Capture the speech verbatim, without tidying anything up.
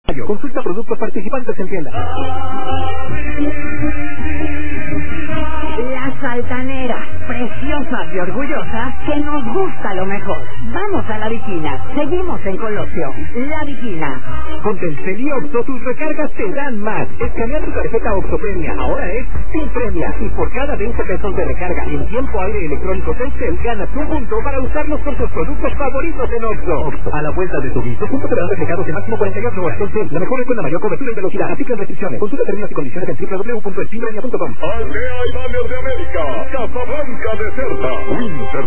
Consulta productos participantes en tienda. Las altaneras, preciosas y orgullosas, que nos gusta lo mejor. Vamos a La Viquina. Seguimos en Colosio. La Viquina. Con Telcel y Oxxo, tus recargas te dan más. Escanea tu tarjeta Oxxo Premia. Ahora es sin premia. Y por cada veinte pesos de recarga en tiempo aire electrónico Telcel, ganas un punto para usarlos con tus productos favoritos en Oxxo. Oxxo. A la vuelta de tu visto, punto te darán reflejados en máximo cuarenta y ocho horas. Telcel, la mejor red con la mayor cobertura y velocidad. Aplican restricciones. Consulta términos y condiciones en w w w punto el sin premia punto com. Aldea y Baños de América, Casablanca Deserta, Winter